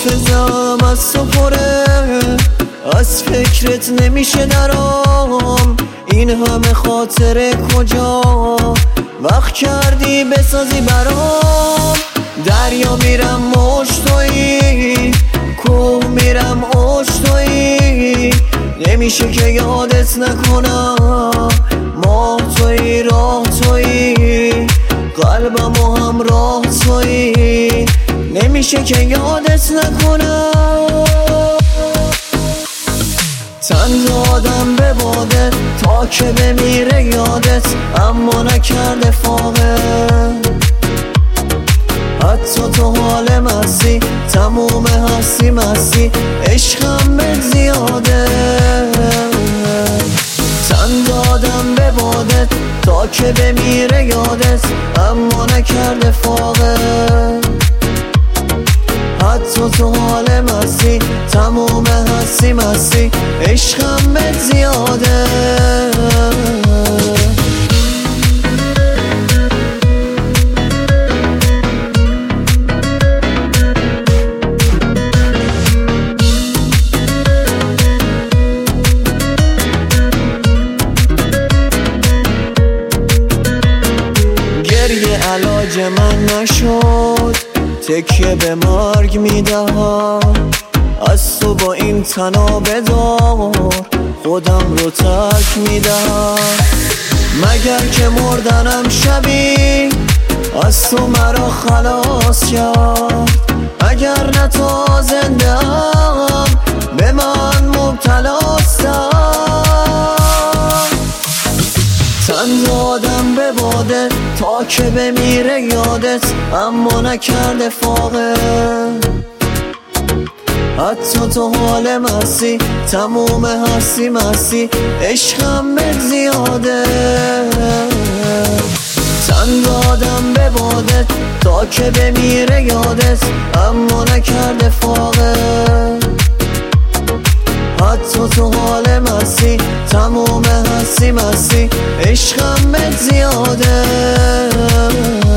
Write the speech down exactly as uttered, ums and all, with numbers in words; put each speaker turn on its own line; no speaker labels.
حافظم از تو پره، از فکرت نمیشه درام. این همه خاطره کجا وقت کردی بسازی برام. دریا میرم موج تویی، کوه میرم اوج تویی، نمیشه که یادت نکنم. ما تویی راه تویی، قلبم و همراه تویی، نمیشه که یادت نکنم. تن دادم به بادت تا که بمیره یادت، اما نکرده فاقد. حتی تو حال مستی، تموم هستی مستی، عشقم به زیاده. تن دادم به بادت تا که بمیره یادت، اما نکرده فاقد. حتی تو حال مستی، تموم هستی مستی، عشقم به زیاده. گریه علاج من نشد، تکیه به مرگ میدهم. از تو با این تنابه دار خودم رو ترک میدم. مگر که مردنم شبی از تو مرا خلاص کرد. اگر نه تو زنده ام به من مبتلاستم. تن دادم به بادت تا که بمیره یادت، اما نکرده فاقد. حتی تو حال مستی، تموم هستی مستی، عشقم به زیاده. تن دادم به بادت تا که بمیره یادت، اما نکرده فاقد. حتی تو حال مستی، تموم هستی مستی، عشقم به زیاده.